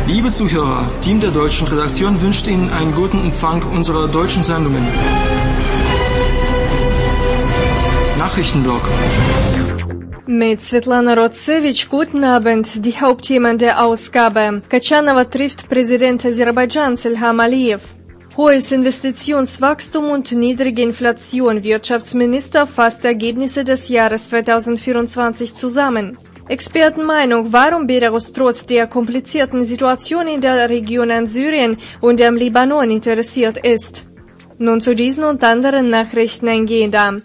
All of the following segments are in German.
Liebe Zuhörer, Team der deutschen Redaktion wünscht Ihnen einen guten Empfang unserer deutschen Sendungen. Nachrichtenblock. Mit Svetlana Rotsevich, guten Abend. Die Hauptthemen der Ausgabe. Kachanova trifft Präsident Aserbaidschans Ilham Aliyev. Hohes Investitionswachstum und niedrige Inflation. Wirtschaftsminister fasst Ergebnisse des Jahres 2024 zusammen. Expertenmeinung, warum Belarus trotz der komplizierten Situation in der Region an Syrien und dem Libanon interessiert ist. Nun zu diesen und anderen Nachrichten eingehender.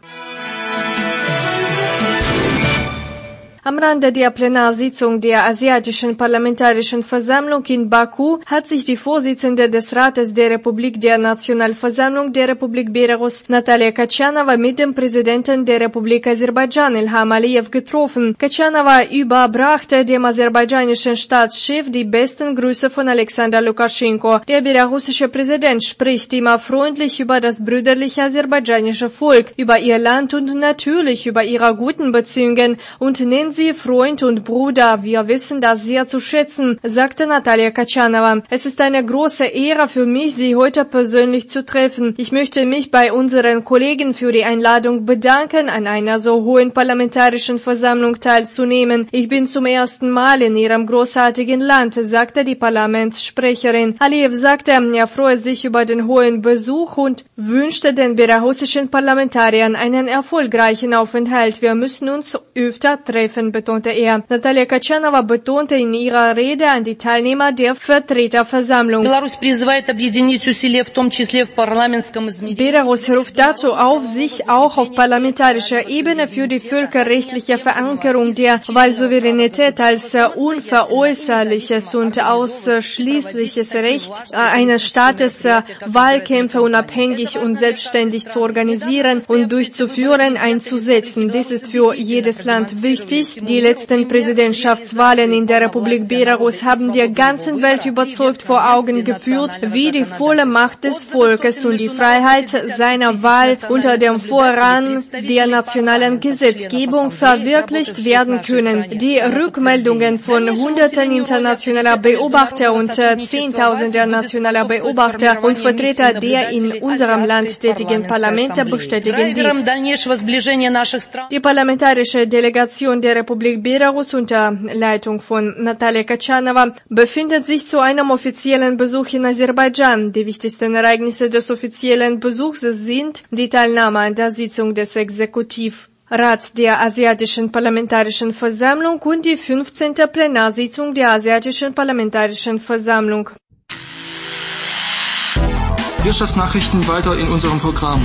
Am Rande der Plenarsitzung der Asiatischen Parlamentarischen Versammlung in Baku hat sich die Vorsitzende des Rates der Republik der Nationalversammlung der Republik Belarus, Natalia Kachanova, mit dem Präsidenten der Republik Aserbaidschan, Ilham Aliyev, getroffen. Kachanova überbrachte dem aserbaidschanischen Staatschef die besten Grüße von Alexander Lukaschenko. Der belarussische Präsident spricht immer freundlich über das brüderliche aserbaidschanische Volk, über ihr Land und natürlich über ihre guten Beziehungen und nennt Sie Freund und Bruder. Wir wissen das sehr zu schätzen, sagte Natalia Kachanova. Es ist eine große Ehre für mich, Sie heute persönlich zu treffen. Ich möchte mich bei unseren Kollegen für die Einladung bedanken, an einer so hohen parlamentarischen Versammlung teilzunehmen. Ich bin zum ersten Mal in Ihrem großartigen Land, sagte die Parlamentssprecherin. Aliyev sagte, er freue sich über den hohen Besuch und wünschte den belarussischen Parlamentariern einen erfolgreichen Aufenthalt. Wir müssen uns öfter treffen, betonte er. Natalia Kachanova betonte in ihrer Rede an die Teilnehmer der Vertreterversammlung. Belarus ruft dazu auf, sich auch auf parlamentarischer Ebene für die völkerrechtliche Verankerung der Wahlsouveränität als unveräußerliches und ausschließliches Recht eines Staates, Wahlkämpfe unabhängig und selbstständig zu organisieren und durchzuführen, einzusetzen. Dies ist für jedes Land wichtig. Die letzten Präsidentschaftswahlen in der Republik Belarus haben der ganzen Welt überzeugt vor Augen geführt, wie die volle Macht des Volkes und die Freiheit seiner Wahl unter dem Vorrang der nationalen Gesetzgebung verwirklicht werden können. Die Rückmeldungen von Hunderten internationaler Beobachter und Zehntausender nationaler Beobachter und Vertreter der in unserem Land tätigen Parlamente bestätigen dies. Die parlamentarische Delegation der Republik Belarus unter Leitung von Natalia Kachanova befindet sich zu einem offiziellen Besuch in Aserbaidschan. Die wichtigsten Ereignisse des offiziellen Besuchs sind die Teilnahme an der Sitzung des Exekutivrats der Asiatischen Parlamentarischen Versammlung und die 15. Plenarsitzung der Asiatischen Parlamentarischen Versammlung. Wirtschaftsnachrichten weiter in unserem Programm.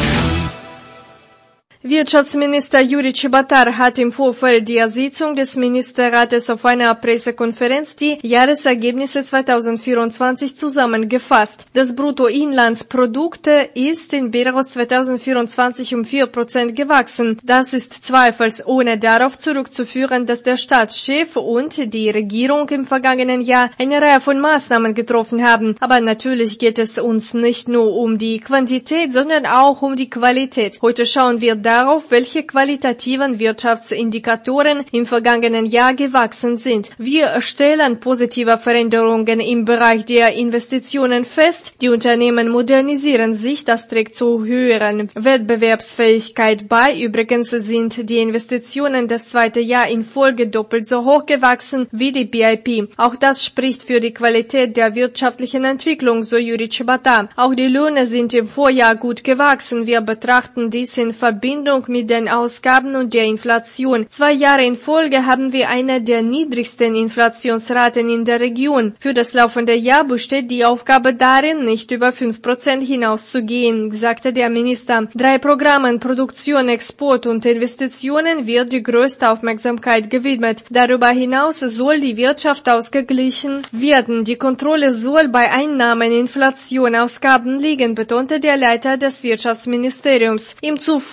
Wirtschaftsminister Yuri Chebotar hat im Vorfeld der Sitzung des Ministerrates auf einer Pressekonferenz die Jahresergebnisse 2024 zusammengefasst. Das Bruttoinlandsprodukt ist in Belarus 2024 um 4% gewachsen. Das ist zweifelsohne darauf zurückzuführen, dass der Staatschef und die Regierung im vergangenen Jahr eine Reihe von Maßnahmen getroffen haben. Aber natürlich geht es uns nicht nur um die Quantität, sondern auch um die Qualität. Heute schauen wir darauf, welche qualitativen Wirtschaftsindikatoren im vergangenen Jahr gewachsen sind. Wir stellen positive Veränderungen im Bereich der Investitionen fest. Die Unternehmen modernisieren sich, das trägt zu höheren Wettbewerbsfähigkeit bei. Übrigens sind die Investitionen das zweite Jahr in Folge doppelt so hoch gewachsen wie die BIP. Auch das spricht für die Qualität der wirtschaftlichen Entwicklung, so Yuri Chebotar. Auch die Löhne sind im Vorjahr gut gewachsen. Wir betrachten dies in Verbindung mit den Ausgaben und der Inflation. 2 Jahre in Folge haben wir eine der niedrigsten Inflationsraten in der Region. Für das laufende Jahr besteht die Aufgabe darin, nicht über 5% hinauszugehen, sagte der Minister. 3 Programmen Produktion, Export und Investitionen wird die größte Aufmerksamkeit gewidmet. Darüber hinaus soll die Wirtschaft ausgeglichen werden. Die Kontrolle soll bei Einnahmen, Inflation, Ausgaben liegen, betonte der Leiter des Wirtschaftsministeriums. Ihm zufolge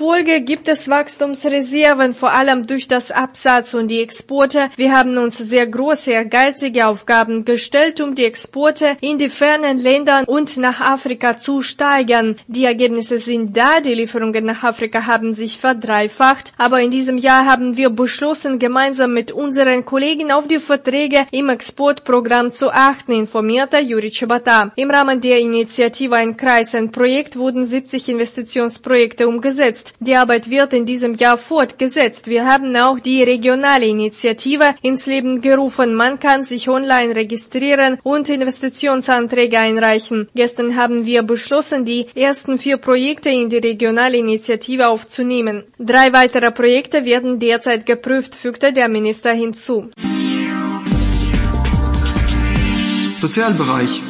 gibt es Wachstumsreserven, vor allem durch das Absatz und die Exporte. Wir haben uns sehr große, ehrgeizige Aufgaben gestellt, um die Exporte in die fernen Länder und nach Afrika zu steigern. Die Ergebnisse sind da, die Lieferungen nach Afrika haben sich verdreifacht, aber in diesem Jahr haben wir beschlossen, gemeinsam mit unseren Kollegen auf die Verträge im Exportprogramm zu achten, informierte Yuri Chebotar. Im Rahmen der Initiative Ein Kreis, ein Projekt wurden 70 Investitionsprojekte umgesetzt. Die Arbeit wird in diesem Jahr fortgesetzt. Wir haben auch die regionale Initiative ins Leben gerufen. Man kann sich online registrieren und Investitionsanträge einreichen. Gestern haben wir beschlossen, die ersten 4 Projekte in die regionale Initiative aufzunehmen. 3 weitere Projekte werden derzeit geprüft, fügte der Minister hinzu. Sozialbereich.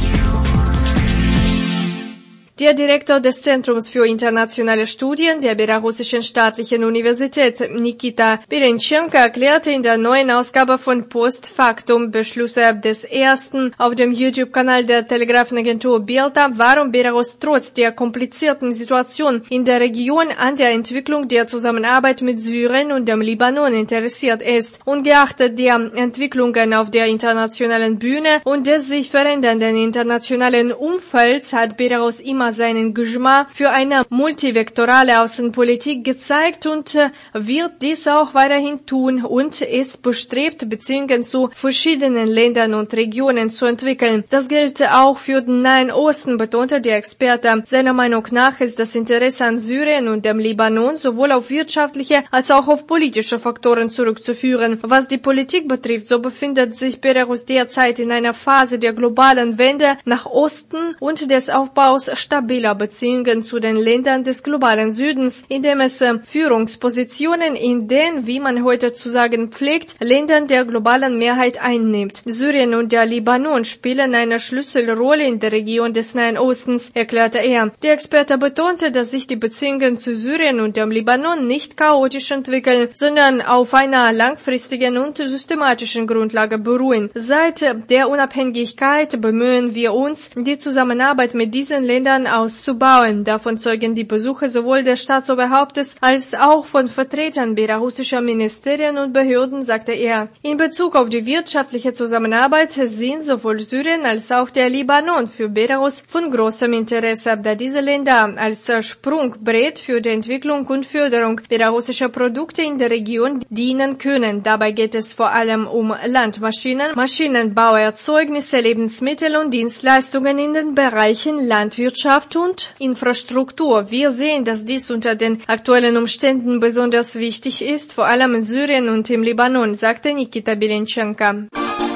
Der Direktor des Zentrums für internationale Studien der Belarussischen Staatlichen Universität, Nikita Bilenchenko, erklärte in der neuen Ausgabe von Post Factum Beschlüsse des ersten auf dem YouTube-Kanal der Telegrafenagentur Belta, warum Belarus trotz der komplizierten Situation in der Region an der Entwicklung der Zusammenarbeit mit Syrien und dem Libanon interessiert ist. Ungeachtet der Entwicklungen auf der internationalen Bühne und des sich verändernden internationalen Umfelds hat Belarus immer seinen Geschmack für eine multivektorale Außenpolitik gezeigt und wird dies auch weiterhin tun und ist bestrebt, Beziehungen zu verschiedenen Ländern und Regionen zu entwickeln. Das gilt auch für den Nahen Osten, betonte der Experte. Seiner Meinung nach ist das Interesse an Syrien und dem Libanon sowohl auf wirtschaftliche als auch auf politische Faktoren zurückzuführen. Was die Politik betrifft, so befindet sich Belarus derzeit in einer Phase der globalen Wende nach Osten und des Aufbaus stabiler Beziehungen zu den Ländern des globalen Südens, indem es Führungspositionen in den, wie man heute zu sagen pflegt, Ländern der globalen Mehrheit einnimmt. Syrien und der Libanon spielen eine Schlüsselrolle in der Region des Nahen Ostens, erklärte er. Der Experte betonte, dass sich die Beziehungen zu Syrien und dem Libanon nicht chaotisch entwickeln, sondern auf einer langfristigen und systematischen Grundlage beruhen. Seit der Unabhängigkeit bemühen wir uns, die Zusammenarbeit mit diesen Ländern auszubauen. Davon zeugen die Besuche sowohl des Staatsoberhauptes als auch von Vertretern belarussischer Ministerien und Behörden, sagte er. In Bezug auf die wirtschaftliche Zusammenarbeit sind sowohl Syrien als auch der Libanon für Belarus von großem Interesse, da diese Länder als Sprungbrett für die Entwicklung und Förderung belarussischer Produkte in der Region dienen können. Dabei geht es vor allem um Landmaschinen, Maschinenbauerzeugnisse, Lebensmittel und Dienstleistungen in den Bereichen Landwirtschaft und Infrastruktur. Wir sehen, dass dies unter den aktuellen Umständen besonders wichtig ist, vor allem in Syrien und im Libanon, sagte Nikita Bilenchenko.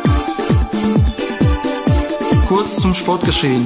Kurz zum Sportgeschehen.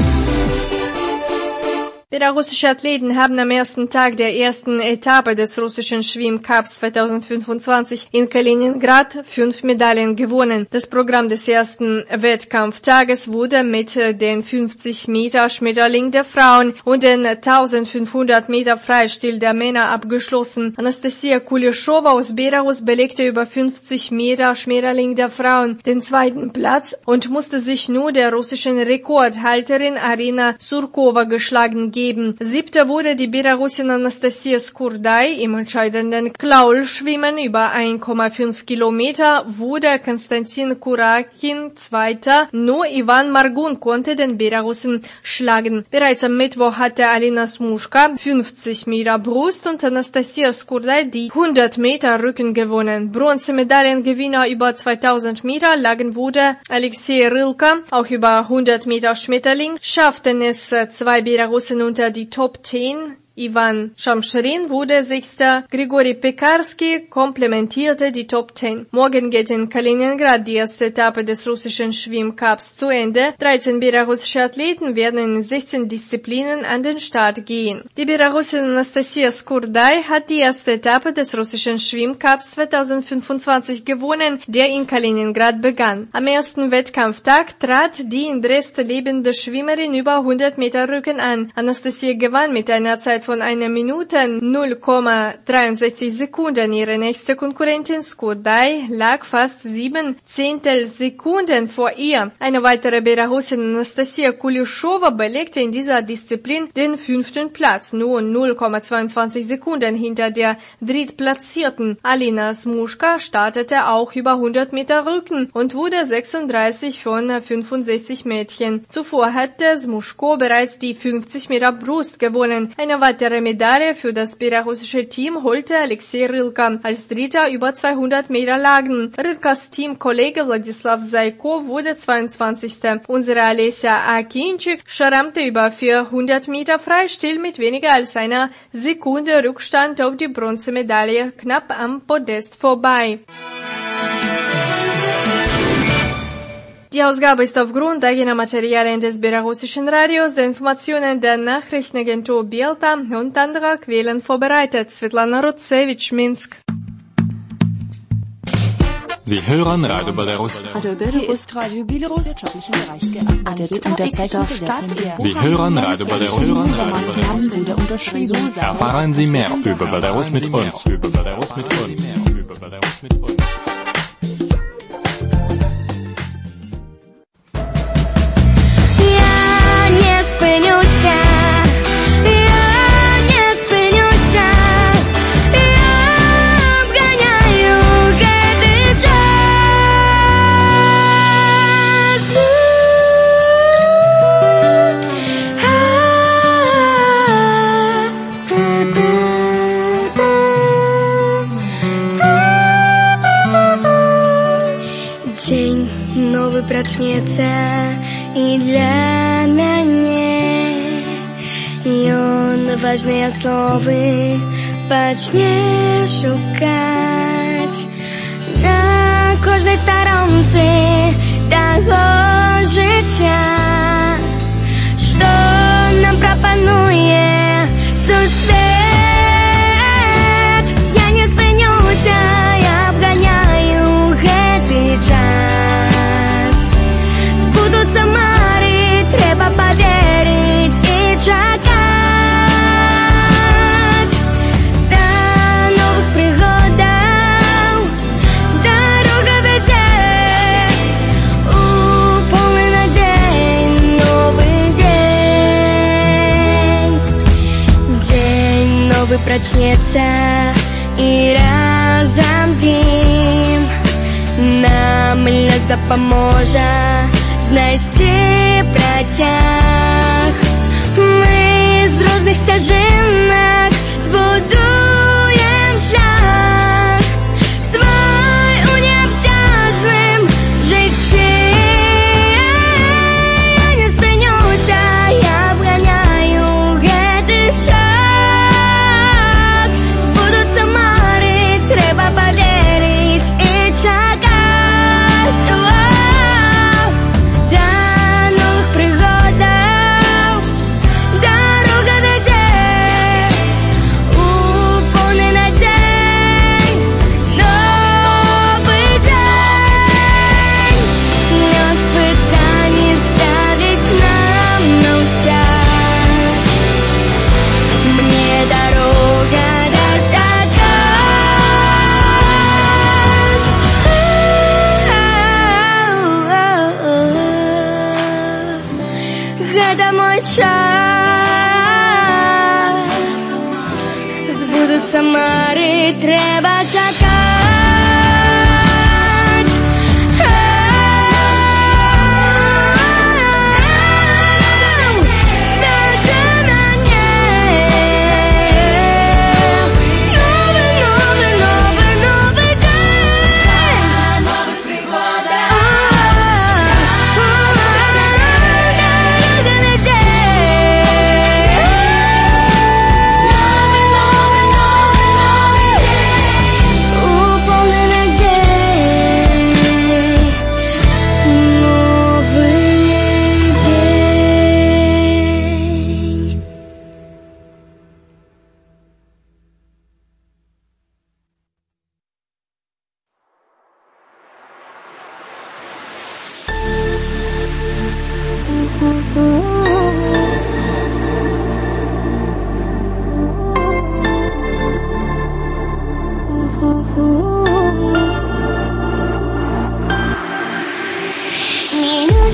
Belarussische Athleten haben am ersten Tag der ersten Etappe des russischen Schwimmcups 2025 in Kaliningrad 5 Medaillen gewonnen. Das Programm des ersten Wettkampftages wurde mit den 50 Meter Schmetterling der Frauen und den 1500 Meter Freistil der Männer abgeschlossen. Anastasia Kuleshova aus Belarus belegte über 50 Meter Schmetterling der Frauen den zweiten Platz und musste sich nur der russischen Rekordhalterin Arina Surkova geschlagen geben. Siebte wurde die Belarusin Anastasia Skurdai. Im entscheidenden Klaulschwimmen über 1,5 Kilometer wurde Konstantin Kurakin Zweiter. Nur Ivan Margun konnte den Belarusen schlagen. Bereits am Mittwoch hatte Alina Smushka 50 Meter Brust und Anastasia Skurdai die 100 Meter Rücken gewonnen. Bronzemedaillengewinner über 2000 Meter lagen wurde Alexei Rylka. Auch über 100 Meter Schmetterling schafften es 2 Belarusen unter die Top 10. Ivan Shamsherin wurde Sechster, Grigori Pekarski komplementierte die Top 10. Morgen geht in Kaliningrad die erste Etappe des russischen Schwimmcups zu Ende. 13 belarussische Athleten werden in 16 Disziplinen an den Start gehen. Die Belarusin Anastasia Skurdai hat die erste Etappe des russischen Schwimmcups 2025 gewonnen, der in Kaliningrad begann. Am ersten Wettkampftag trat die in Dresden lebende Schwimmerin über 100 Meter Rücken an. Anastasia gewann mit einer Zeit von 1 Minute 0,63 Sekunden. Ihre nächste Konkurrentin Scott Dai lag fast 7 Zehntelsekunden vor ihr. Eine weitere Belarusin Anastasia Kulischowa belegte in dieser Disziplin den 5. Platz, nur 0,22 Sekunden hinter der drittplatzierten. Alina Smushka startete auch über 100 Meter Rücken und wurde 36 von 65 Mädchen. Zuvor hatte Smushko bereits die 50 Meter Brust gewonnen. Eine weitere Medaille für das belarussische Team holte Alexei Rylka. Als Dritter über 200 Meter Lagen. Rylkas Teamkollege Wladislav Zaiko wurde 22. Unsere Alessia Akinczyk schrammte über 400 Meter Freistil mit weniger als einer Sekunde Rückstand auf die Bronzemedaille knapp am Podest vorbei. Die Ausgabe ist aufgrund eigener Materialien des belarussischen Radios, der Informationen der Nachrichtenagentur Bielta und anderer Quellen vorbereitet. Svetlana Rotsevich, Minsk. Sie hören Radio Belarus. Hier ist Radio Belarus. Und der Zeit auf Stadt. Sie hören Radio Belarus. Erfahren Sie mehr über Belarus mit uns. Прачнецца і для мяне ён важныя словы пачне шукаць на кожнай старонцы таго жыцця, што нам прапануе сусвет. Я не спынюся, я абганяю гэты час. Збудуцца мары, трэба паверыць і чакаць да новых прыгодаў. Дарога вядзе у полны надзей. Новы дзень, дзень новы прачнецца і разам з ім нам лес дапаможа знайсці працяг. Мы з розных сцяжынак збудуем шлях свой у неабсяжным жыцці. Я не спынюся, я абганяю гэты час. Збудуцца мары, трэба паверыць і чакаць. Збудуцца мары, трэба чакаць.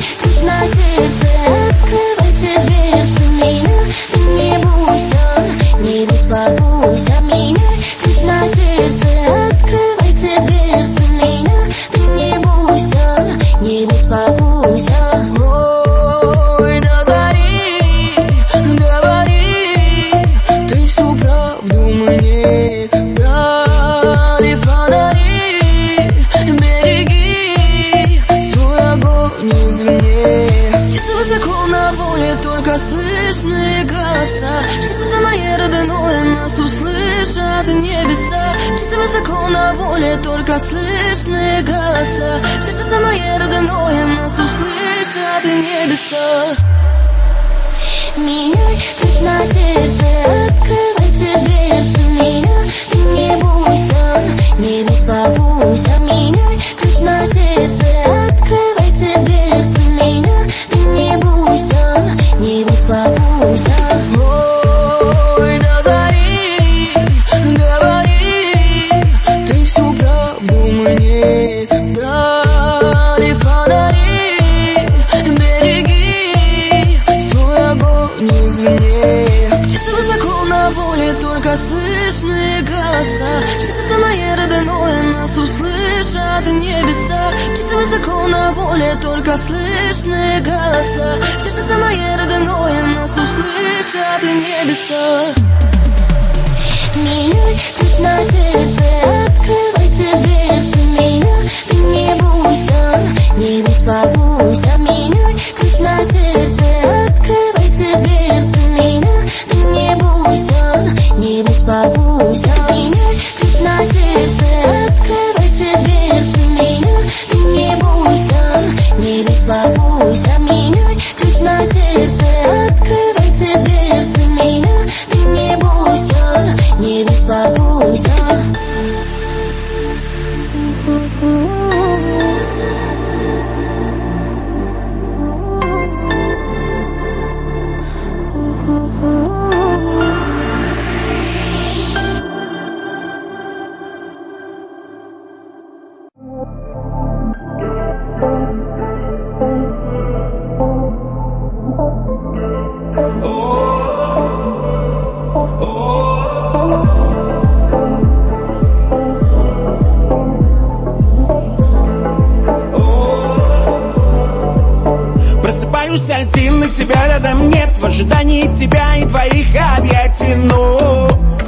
ключ на сердце, открывайте дверцы меня. Ты не бойся, не беспокойся меня. Ключ на сердце, открывайте дверцы меня. Ты не бойся, не беспокойся. Ой, до зари, говори, ты всю правду мне дали фонари. Береги свой огонь извне. Птицы высоко на воле, только слышны голоса. Счастье самое родное, нас услышат небеса. Птицы высоко на воле, только слышны голоса. Счастье самое родное, нас услышат небеса. Меня, ключ на сердце, открывайте дверцы меня. Ты не бойся, не беспокойся меня. Ключ на сердце, открывайте дверцы меня. Ты не бойся, не беспокойся. Ой, до зари, говори, ты всю правду мне дали фонари. Береги свой огонь извне. Птицы высоко на воле, только слышны голоса. Счастье самое родное, нас услышат небеса. Птицы высоко на воле, только слышны голоса. Счастье самое родное, нас услышат небеса. Меня, ключ на сердце, открывайте дверцы меня. Ты не бойся, не беспокойся меня. Ключ на сердце, открывайте дверцы меня. Ты не бойся, не беспокойся меня. Ключ на сердце, открывайте дверцы меня. Ты не бойся, не беспокойся меня. Ключ на сердце, открывайте дверцы меня. Ты не бойся, не беспокойся. Просыпаюсь один, и тебя рядом нет. В ожидании тебя и твоих объятий. Но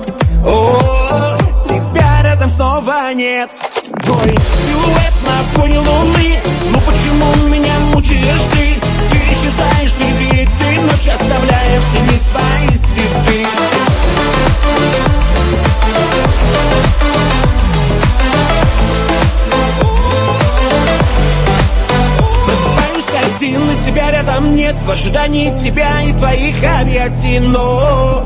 тебя рядом снова нет. Твой силуэт на фоне луны. Ну почему меня мучаешь ты? Ты исчезаешь среди ты, ночь оставляя в тени свои следы. И тебя рядом нет, в ожидании тебя и твоих объятий. Но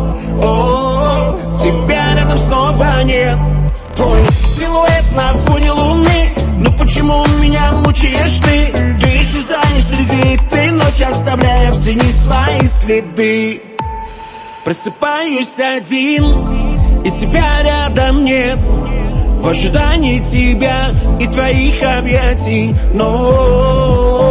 тебя рядом снова нет. Твой силуэт на фоне луны. Ну почему меня мучаешь ты? Ты исчезаешь среди ты, ночь оставляя в тени свои следы. Просыпаюсь один, и тебя рядом нет, в ожидании тебя и твоих объятий. Но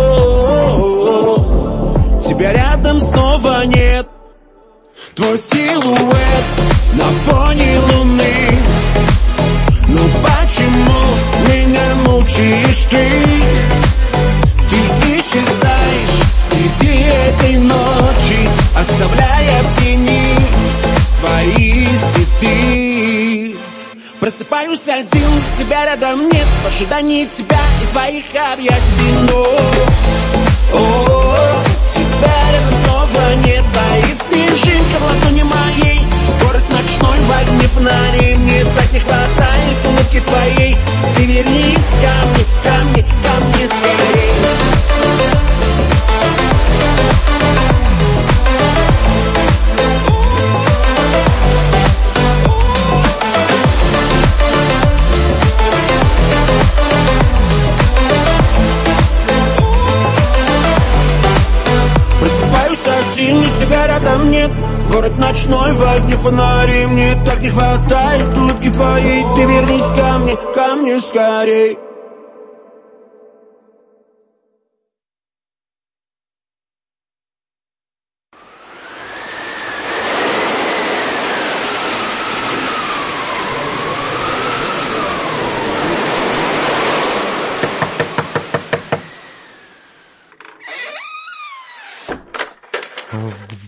тебя рядом снова нет. Твой силуэт на фоне луны. Ну почему меня мучаешь ты? Ты исчезаешь среди этой ночи, оставляя в тени свои следы. Просыпаюсь один, тебя рядом нет, в ожидании тебя и твоих объятий. Но тебя рядом снова нет. Боит снежинка в ладони моей. Город ночной в огне фонари. Мне так не хватает улыбки твоей. Ты вернись ко мне, ко мне, ко мне скорей. Тебя рядом нет, город ночной в огне фонари. Мне так не хватает улыбки твоей. Ты вернись ко мне скорей.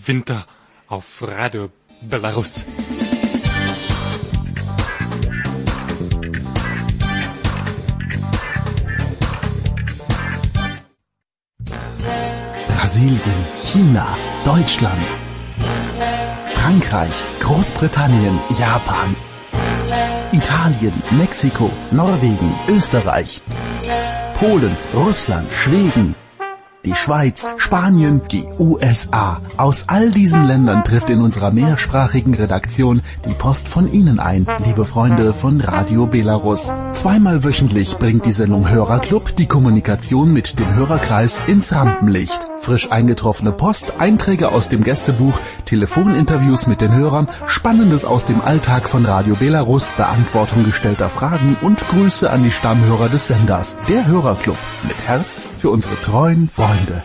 Winter auf Radio Belarus. Brasilien, China, Deutschland, Frankreich, Großbritannien, Japan, Italien, Mexiko, Norwegen, Österreich, Polen, Russland, Schweden, die Schweiz, Spanien, die USA. Aus all diesen Ländern trifft in unserer mehrsprachigen Redaktion die Post von Ihnen ein, liebe Freunde von Radio Belarus. Zweimal wöchentlich bringt die Sendung Hörerclub die Kommunikation mit dem Hörerkreis ins Rampenlicht. Frisch eingetroffene Post, Einträge aus dem Gästebuch, Telefoninterviews mit den Hörern, Spannendes aus dem Alltag von Radio Belarus, Beantwortung gestellter Fragen und Grüße an die Stammhörer des Senders. Der Hörerclub mit Herz für unsere treuen Freunde.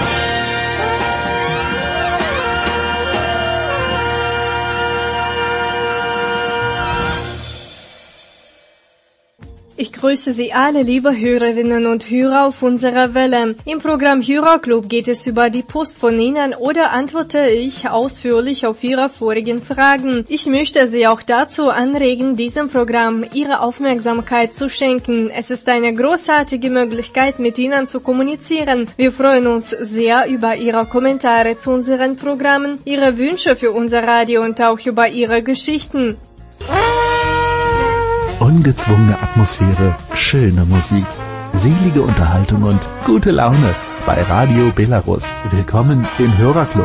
Ich grüße Sie alle, liebe Hörerinnen und Hörer auf unserer Welle. Im Programm Hörerclub geht es über die Post von Ihnen oder antworte ich ausführlich auf Ihre vorigen Fragen. Ich möchte Sie auch dazu anregen, diesem Programm Ihre Aufmerksamkeit zu schenken. Es ist eine großartige Möglichkeit, mit Ihnen zu kommunizieren. Wir freuen uns sehr über Ihre Kommentare zu unseren Programmen, Ihre Wünsche für unser Radio und auch über Ihre Geschichten. Ungezwungene Atmosphäre, schöne Musik, selige Unterhaltung und gute Laune bei Radio Belarus. Willkommen im Hörerclub.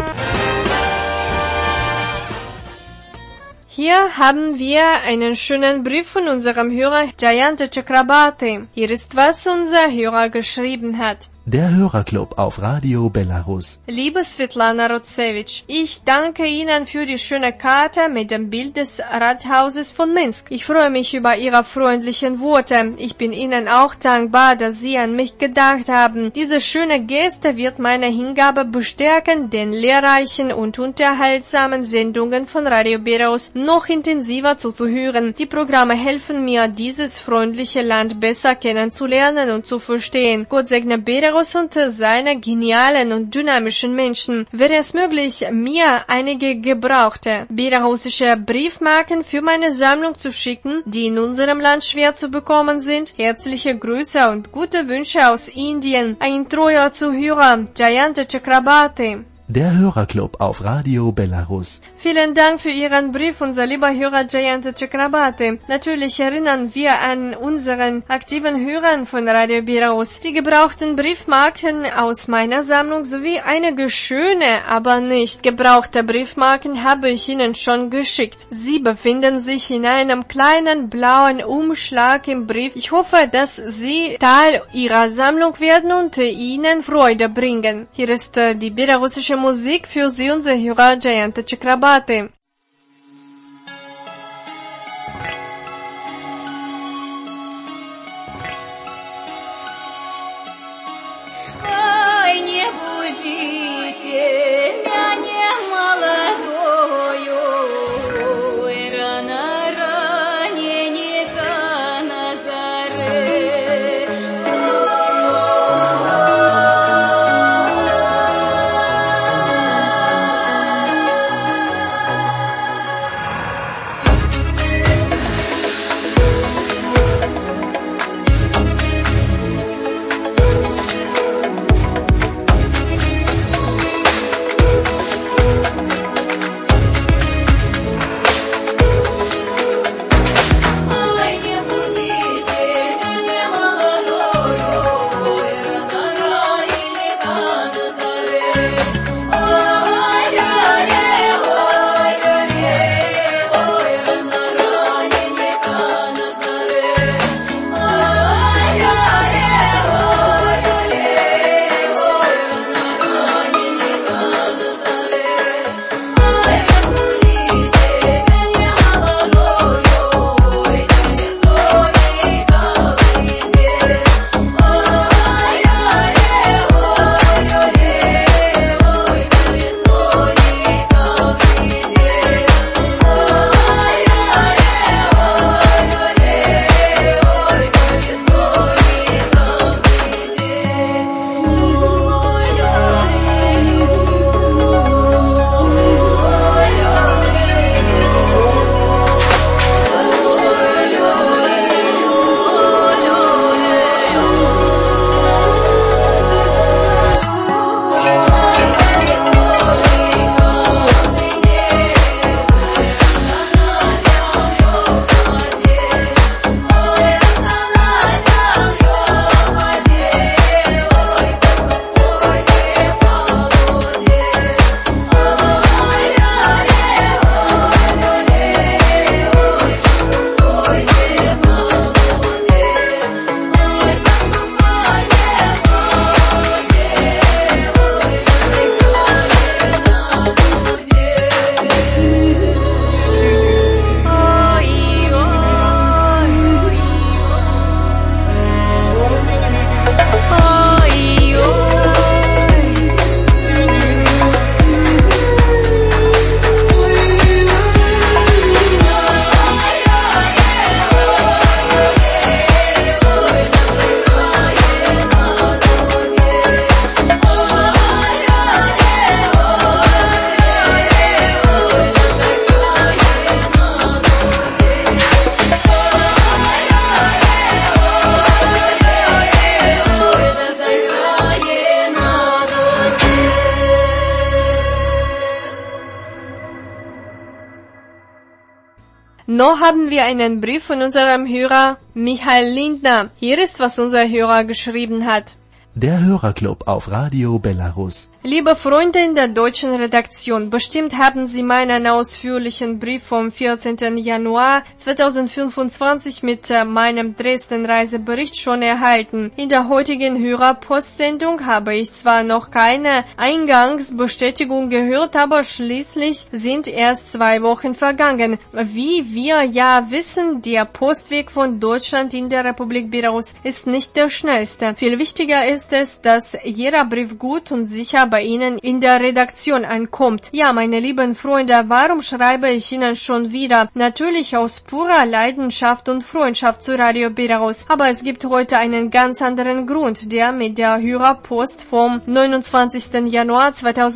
Hier haben wir einen schönen Brief von unserem Hörer Jayanta Chakrabarti. Hier ist, was unser Hörer geschrieben hat. Der Hörerclub auf Radio Belarus. Liebe Svetlana Rotsevich, ich danke Ihnen für die schöne Karte mit dem Bild des Rathauses von Minsk. Ich freue mich über Ihre freundlichen Worte. Ich bin Ihnen auch dankbar, dass Sie an mich gedacht haben. Diese schöne Geste wird meine Hingabe bestärken, den lehrreichen und unterhaltsamen Sendungen von Radio Belarus noch intensiver zuzuhören. Die Programme helfen mir, dieses freundliche Land besser kennenzulernen und zu verstehen. Gott segne Belarus und seine genialen und dynamischen Menschen. Wäre es möglich, mir einige gebrauchte belarussische Briefmarken für meine Sammlung zu schicken, die in unserem Land schwer zu bekommen sind? Herzliche Grüße und gute Wünsche aus Indien. Ein treuer Zuhörer, Jayanta Chakrabarti. Der Hörerclub auf Radio Belarus. Vielen Dank für Ihren Brief, unser lieber Hörer Jayanta Chakrabarti. Natürlich erinnern wir an unseren aktiven Hörern von Radio Belarus. Die gebrauchten Briefmarken aus meiner Sammlung sowie einige schöne, aber nicht gebrauchte Briefmarken habe ich Ihnen schon geschickt. Sie befinden sich in einem kleinen blauen Umschlag im Brief. Ich hoffe, dass sie Teil Ihrer Sammlung werden und Ihnen Freude bringen. Hier ist die belarussische Musik für Sie, unser Hörer Jayanta Chakrabarti. Ой, не будите меня молодою, рано раненько на заре. Noch haben wir einen Brief von unserem Hörer Michael Lindner. Hier ist, was unser Hörer geschrieben hat. Der Hörerclub auf Radio Belarus. Liebe Freunde in der deutschen Redaktion, bestimmt haben Sie meinen ausführlichen Brief vom 14. Januar 2025 mit meinem Dresden-Reisebericht schon erhalten. In der heutigen Hörerpostsendung habe ich zwar noch keine Eingangsbestätigung gehört, aber schließlich sind erst 2 Wochen vergangen. Wie wir ja wissen, der Postweg von Deutschland in der Republik Belarus ist nicht der schnellste. Viel wichtiger ist es, dass jeder Brief gut und sicher bei Ihnen in der Redaktion ankommt. Ja, meine lieben Freunde, warum schreibe ich Ihnen schon wieder? Natürlich aus purer Leidenschaft und Freundschaft zu Radio Belarus. Aber es gibt heute einen ganz anderen Grund, der mit der Hörerpost vom 29. Januar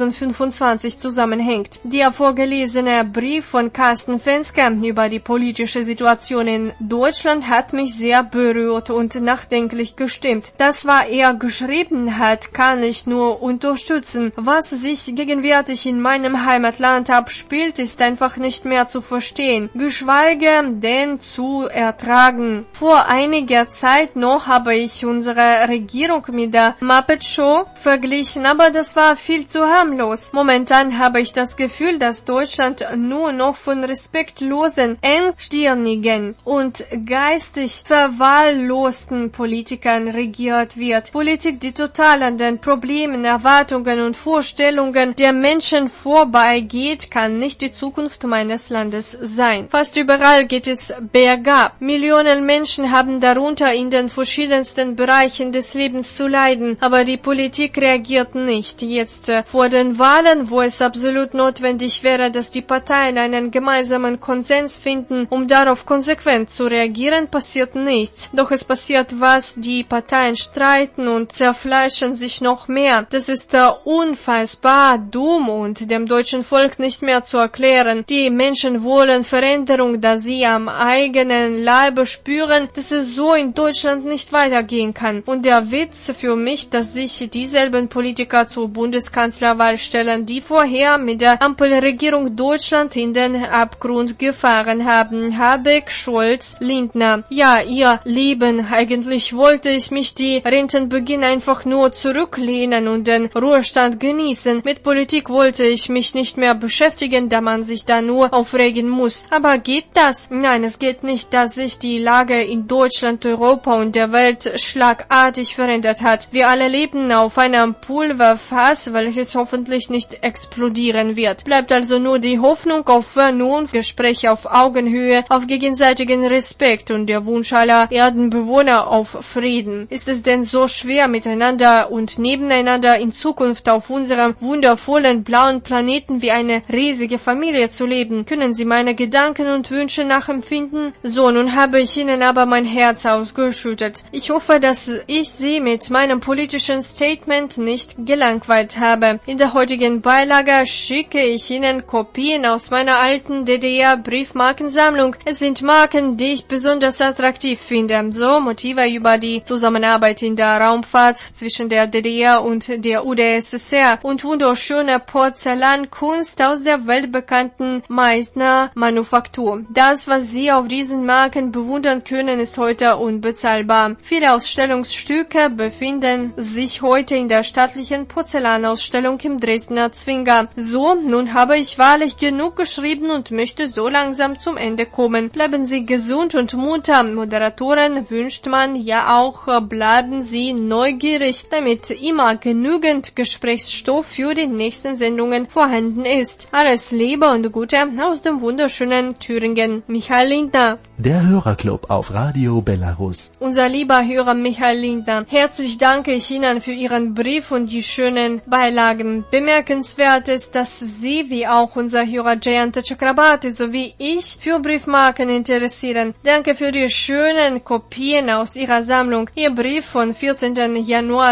2025 zusammenhängt. Der vorgelesene Brief von Carsten Fenske über die politische Situation in Deutschland hat mich sehr berührt und nachdenklich gestimmt. Das war er geschrieben hat, kann ich nur unterstützen. Was sich gegenwärtig in meinem Heimatland abspielt, ist einfach nicht mehr zu verstehen, geschweige denn zu ertragen. Vor einiger Zeit noch habe ich unsere Regierung mit der Muppet Show verglichen, aber das war viel zu harmlos. Momentan habe ich das Gefühl, dass Deutschland nur noch von respektlosen, engstirnigen und geistig verwahrlosten Politikern regiert wird. Politik, die total an den Problemen, Erwartungen und Vorstellungen der Menschen vorbeigeht, kann nicht die Zukunft meines Landes sein. Fast überall geht es bergab. Millionen Menschen haben darunter in den verschiedensten Bereichen des Lebens zu leiden, aber die Politik reagiert nicht. Jetzt vor den Wahlen, wo es absolut notwendig wäre, dass die Parteien einen gemeinsamen Konsens finden, um darauf konsequent zu reagieren, passiert nichts. Doch es passiert was, die Parteien streiten und zerfleischen sich noch mehr. Das ist unfassbar dumm und dem deutschen Volk nicht mehr zu erklären. Die Menschen wollen Veränderung, da sie am eigenen Leibe spüren, dass es so in Deutschland nicht weitergehen kann. Und der Witz für mich, dass sich dieselben Politiker zur Bundeskanzlerwahl stellen, die vorher mit der Ampelregierung Deutschland in den Abgrund gefahren haben. Habeck, Scholz, Lindner. Ja, ihr Lieben, eigentlich wollte ich mich die Rentenbeginn einfach nur zurücklehnen und den Ruhestand genießen. Mit Politik wollte ich mich nicht mehr beschäftigen, da man sich da nur aufregen muss. Aber geht das? Nein, es geht nicht, dass sich die Lage in Deutschland, Europa und der Welt schlagartig verändert hat. Wir alle leben auf einem Pulverfass, welches hoffentlich nicht explodieren wird. Bleibt also nur die Hoffnung auf Vernunft, Gespräche auf Augenhöhe, auf gegenseitigen Respekt und der Wunsch aller Erdenbewohner auf Frieden. Ist es denn so schwer, miteinander und nebeneinander in Zukunft auf unserem wundervollen blauen Planeten wie eine riesige Familie zu leben? Können Sie meine Gedanken und Wünsche nachempfinden? So, nun habe ich Ihnen aber mein Herz ausgeschüttet. Ich hoffe, dass ich Sie mit meinem politischen Statement nicht gelangweilt habe. In der heutigen Beilage schicke ich Ihnen Kopien aus meiner alten DDR-Briefmarkensammlung. Es sind Marken, die ich besonders attraktiv finde. So Motive über die Zusammenarbeit in der Raumfahrt zwischen der DDR und der UdSSR und wunderschöne Porzellankunst aus der weltbekannten Meißner Manufaktur. Das, was Sie auf diesen Marken bewundern können, ist heute unbezahlbar. Viele Ausstellungsstücke befinden sich heute in der staatlichen Porzellanausstellung im Dresdner Zwinger. So, nun habe ich wahrlich genug geschrieben und möchte so langsam zum Ende kommen. Bleiben Sie gesund und munter. Moderatoren wünscht man ja auch, bleiben Sie neugierig, damit immer genügend Gesprächsstoff für die nächsten Sendungen vorhanden ist. Alles Liebe und Gute aus dem wunderschönen Thüringen. Michael Lindner. Der Hörerclub auf Radio Belarus. Unser lieber Hörer Michael Lindner, herzlich danke ich Ihnen für Ihren Brief und die schönen Beilagen. Bemerkenswert ist, dass Sie, wie auch unser Hörer Jayanta Chakrabarti sowie ich, für Briefmarken interessieren. Danke für die schönen Kopien aus Ihrer Sammlung. Ihr Brief von 14. Januar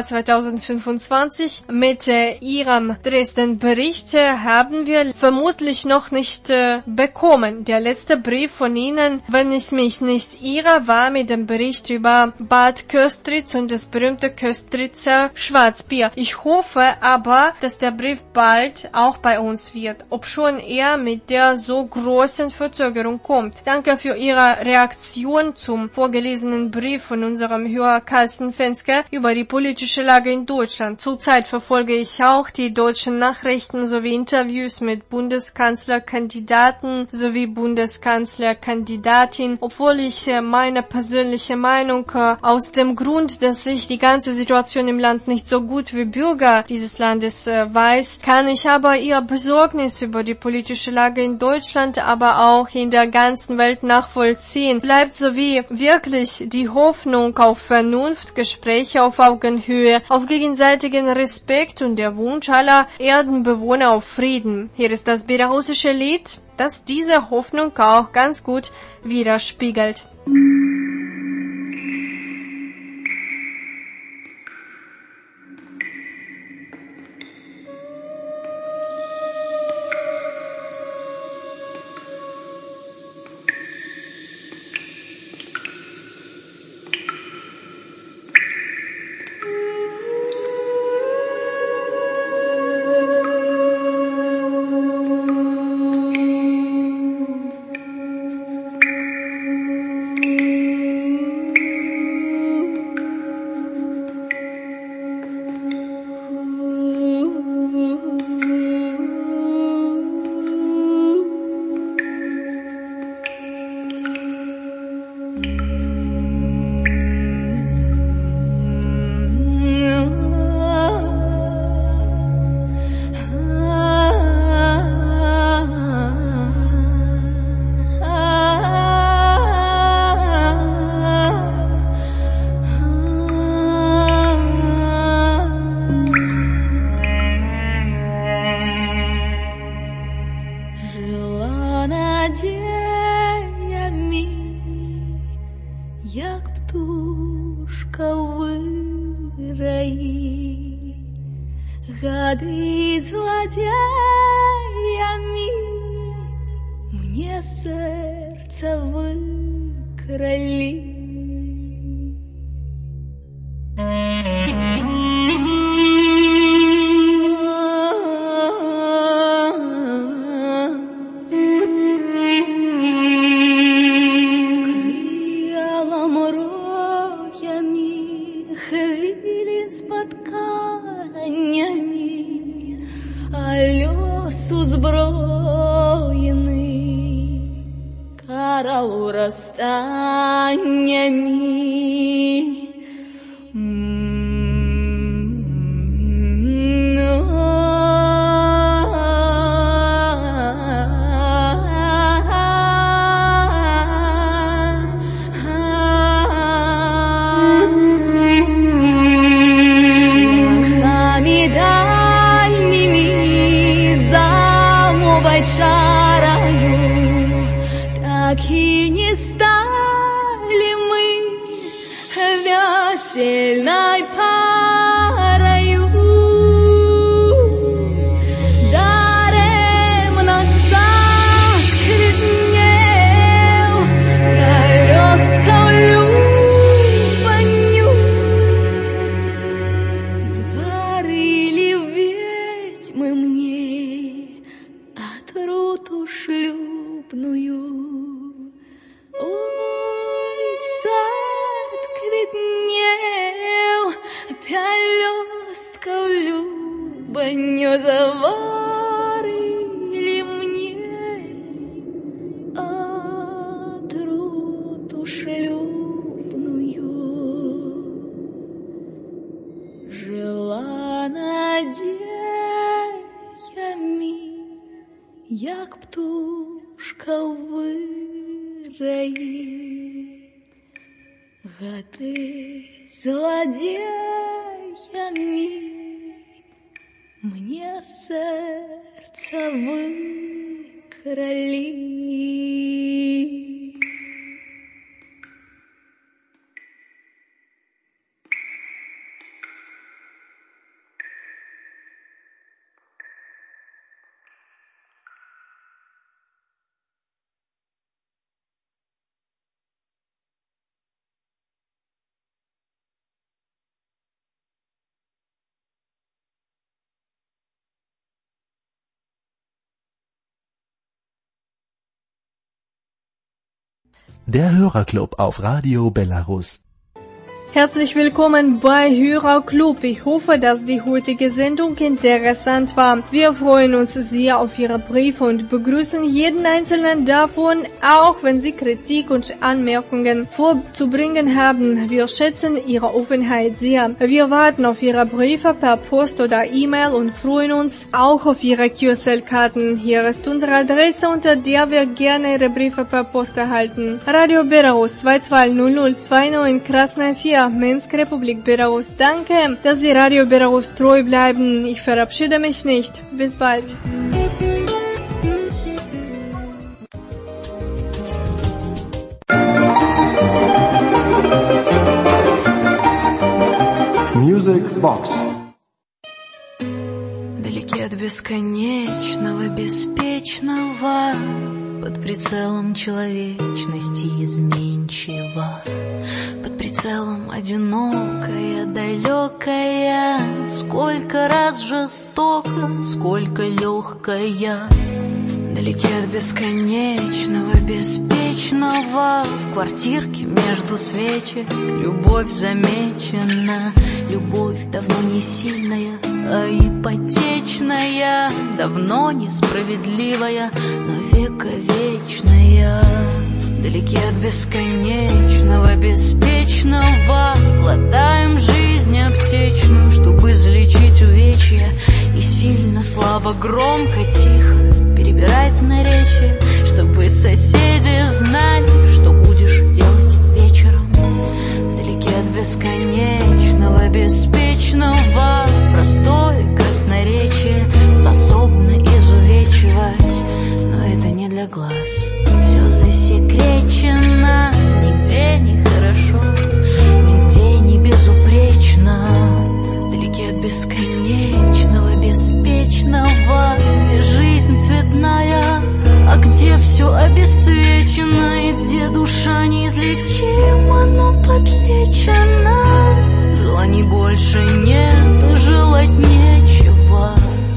2025 mit Ihrem Dresden-Bericht haben wir vermutlich noch nicht bekommen. Der letzte Brief von Ihnen, wenn ich mich nicht irre, war mit dem Bericht über Bad Köstritz und das berühmte Köstritzer Schwarzbier. Ich hoffe aber, dass der Brief bald auch bei uns wird, obschon er mit der so großen Verzögerung kommt. Danke für Ihre Reaktion zum vorgelesenen Brief von unserem Hörer Carsten Fenske über die politische Lage in Deutschland. Zurzeit verfolge ich auch die deutschen Nachrichten sowie Interviews mit Bundeskanzlerkandidaten sowie Bundeskanzlerkandidatin, obwohl ich meine persönliche Meinung aus dem Grund, dass ich die ganze Situation im Land nicht so gut wie Bürger dieses Landes weiß, kann ich aber Ihr Besorgnis über die politische Lage in Deutschland, aber auch in der ganzen Welt nachvollziehen. Bleibt sowie wirklich die Hoffnung auf Vernunft, Gespräche auf Augenhöhe, auf gegenseitigen Respekt und der Wunsch aller Erdenbewohner auf Frieden. Hier ist das belarussische Lied, das diese Hoffnung auch ganz gut widerspiegelt. Гады злодеями мне сердце выкрали. Як птушка в вираї, гады злодеями мне сердце выкрали. Der Hörerclub auf Radio Belarus. Herzlich willkommen bei Hörerclub. Ich hoffe, dass die heutige Sendung interessant war. Wir freuen uns sehr auf Ihre Briefe und begrüßen jeden einzelnen davon, auch wenn Sie Kritik und Anmerkungen vorzubringen haben. Wir schätzen Ihre Offenheit sehr. Wir warten auf Ihre Briefe per Post oder E-Mail und freuen uns auch auf Ihre QSL-Karten. Hier ist unsere Adresse, unter der wir gerne Ihre Briefe per Post erhalten. Radio Belarus 220029 Krasnaya 4, Minsk, Republik Belarus. Danke, dass Sie Radio Belarus treu bleiben. Ich verabschiede mich nicht. Bis bald. Music Box. Далеки от бесконечного, беспечного, под прицелом человечности изменчива, под прицелом одинокая, далекая, сколько раз жестоко, сколько легкая. Далеки от бесконечного, беспечного, в квартирке между свечек любовь замечена. Любовь давно не сильная, а ипотечная, давно несправедливая, но вековечная. Далеки от бесконечного, беспечного, глотаем жизнь аптечную, чтобы излечить увечья. И сильно, слабо, громко, тихо перебирать наречия, чтобы соседи знали, что будешь делать вечером. Вдалеке от бесконечного, беспечного, простое красноречие способно изувечивать, но это не для глаз. Все засекречено, нигде не хорошо, нигде не безупречно. Вдалеке от бесконечного, беспечного, где жизнь цветная, а где все обесцвечено, и где душа неизлечима, но подлечена. Желаний больше нет, и желать нечего.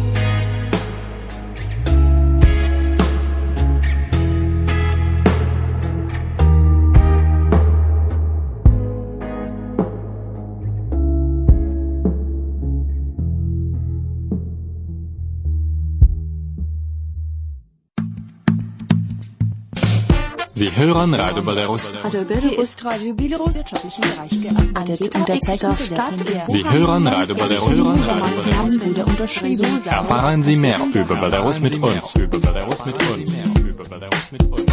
Sie hören Radio Belarus. Hier ist Radio Belarus wirtschaftlichen Bereich gearbeitet und derzeit auf staatlich. Sie hören Radio Belarus. Maßnahmen wurde unterschrieben. Erfahren Sie mehr über Belarus mit uns. Über Belarus mit uns. Über Belarus mit uns.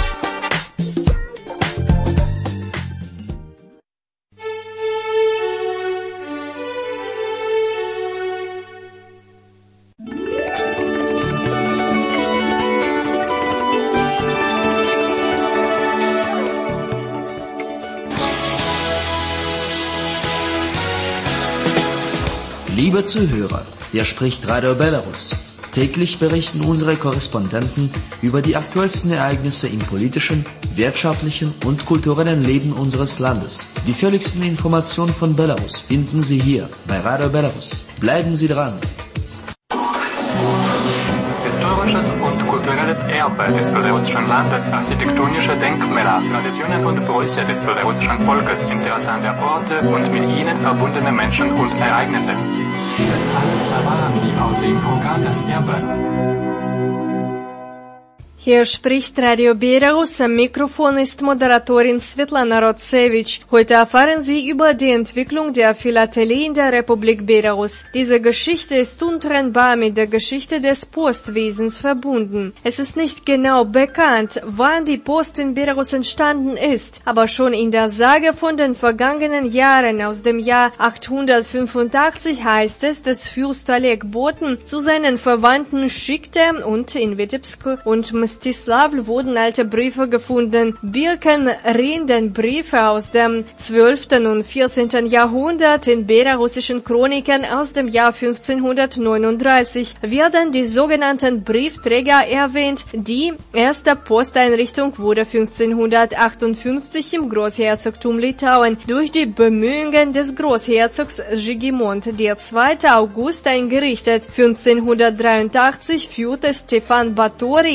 Liebe Zuhörer, hier spricht Radio Belarus. Täglich berichten unsere Korrespondenten über die aktuellsten Ereignisse im politischen, wirtschaftlichen und kulturellen Leben unseres Landes. Die völligsten Informationen von Belarus finden Sie hier bei Radio Belarus. Bleiben Sie dran! Historisches und kulturelles Erbe des belarussischen Landes, architektonische Denkmäler, Traditionen und Bräuche des belarussischen Volkes, interessante Orte und mit ihnen verbundene Menschen und Ereignisse. Das alles erfahren Sie aus dem Programm Das Erbe. Hier spricht Radio Belarus, am Mikrofon ist Moderatorin Svetlana Rotsevich. Heute erfahren Sie über die Entwicklung der Philatelie in der Republik Belarus. Diese Geschichte ist untrennbar mit der Geschichte des Postwesens verbunden. Es ist nicht genau bekannt, wann die Post in Belarus entstanden ist, aber schon in der Sage von den vergangenen Jahren aus dem Jahr 885 heißt es, dass Fürst Oleg Boten zu seinen Verwandten schickte und in Vitebsk und Mstislav wurden alte Briefe gefunden. Birkenrindenbriefe aus dem 12. und 14. Jahrhundert in belarussischen Chroniken aus dem Jahr 1539 werden die sogenannten Briefträger erwähnt. Die erste Posteinrichtung wurde 1558 im Großherzogtum Litauen durch die Bemühungen des Großherzogs Zsigmond II. August eingerichtet. 1583 führte Stefan Batory ein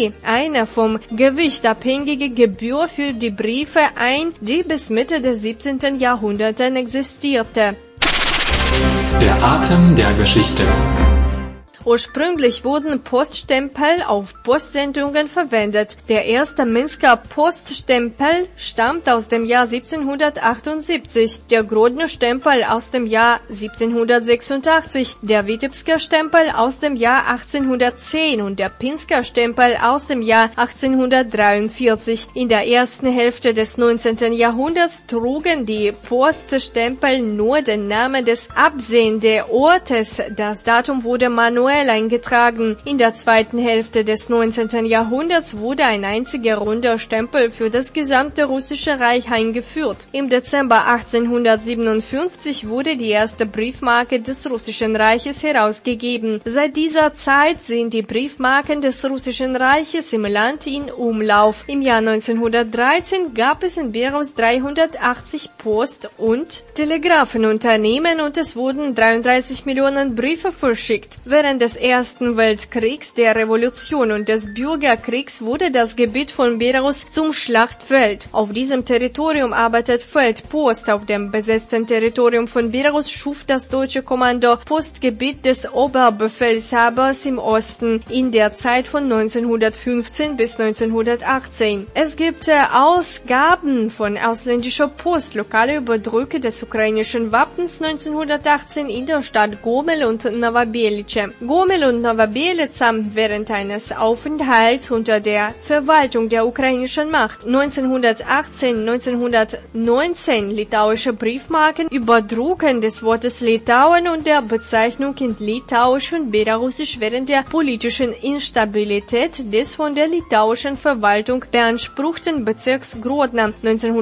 eine vom Gewicht abhängige Gebühr für die Briefe ein, die bis Mitte des 17. Jahrhunderts existierte. Der Atem der Geschichte. Ursprünglich wurden Poststempel auf Postsendungen verwendet. Der erste Minsker Poststempel stammt aus dem Jahr 1778, der Grodner Stempel aus dem Jahr 1786, der Witebsker Stempel aus dem Jahr 1810 und der Pinsker Stempel aus dem Jahr 1843. In der ersten Hälfte des 19. Jahrhunderts trugen die Poststempel nur den Namen des Absendeortes. Das Datum wurde manuell eingetragen. In der zweiten Hälfte des 19. Jahrhunderts wurde ein einziger runder Stempel für das gesamte russische Reich eingeführt. Im Dezember 1857 wurde die erste Briefmarke des Russischen Reiches herausgegeben. Seit dieser Zeit sind die Briefmarken des Russischen Reiches im Land in Umlauf. Im Jahr 1913 gab es in Belarus 380 Post- und Telegrafenunternehmen und es wurden 33 Millionen Briefe verschickt. Während des Ersten Weltkriegs, der Revolution und des Bürgerkriegs wurde das Gebiet von Belarus zum Schlachtfeld. Auf diesem Territorium arbeitet Feldpost. Auf dem besetzten Territorium von Belarus schuf das deutsche Kommando Postgebiet des Oberbefehlshabers im Osten in der Zeit von 1915 bis 1918. Es gibt Ausgaben von ausländischer Post, lokale Überdrücke des ukrainischen Wappens 1918 in der Stadt Gomel und Novobelice. Gomel und Novobelice während eines Aufenthalts unter der Verwaltung der ukrainischen Macht. 1918-1919 litauische Briefmarken, Überdrucken des Wortes Litauen und der Bezeichnung in Litauisch und Belarusisch während der politischen Instabilität des von der litauischen Verwaltung beanspruchten Bezirks Grodna.